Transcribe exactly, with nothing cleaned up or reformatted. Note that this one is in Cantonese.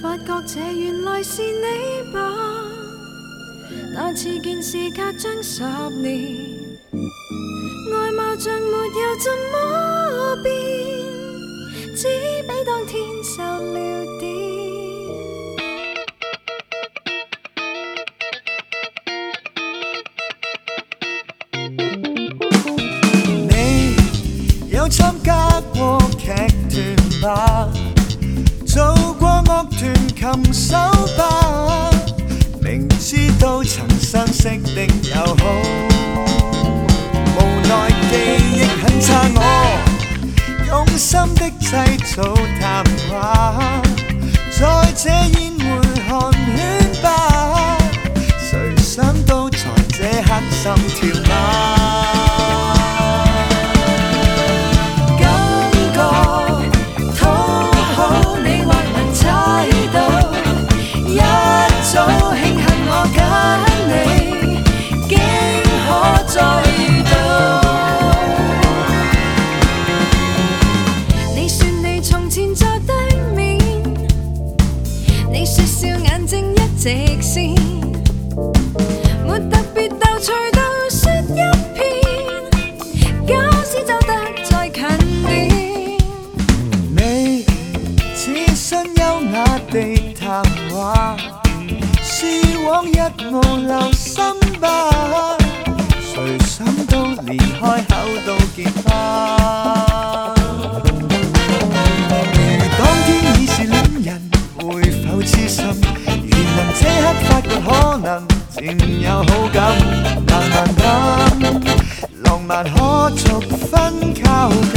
發覺這原來是你吧？那次見是隔將十年，外貌像沒有怎麼變，只比當天瘦了點。 你有參加過劇團吧？做過樂團琴手吧？明知道曾相識的友好，無奈記憶很差我，用心的製造談話，在這宴會寒暄吧，誰想到在這刻心跳嗎？早慶幸我揀你，竟可再遇到。你說你從前在對面，你說笑眼睛一直線，沒特別逗趣到説一篇，假使走得再近點。你似身優雅地談話，是往日無留心吧，誰想到連開口都結巴。如當天已是戀人，會否痴心？如能這刻發覺可能漸有好感，慢慢等，浪漫可逐分靠近。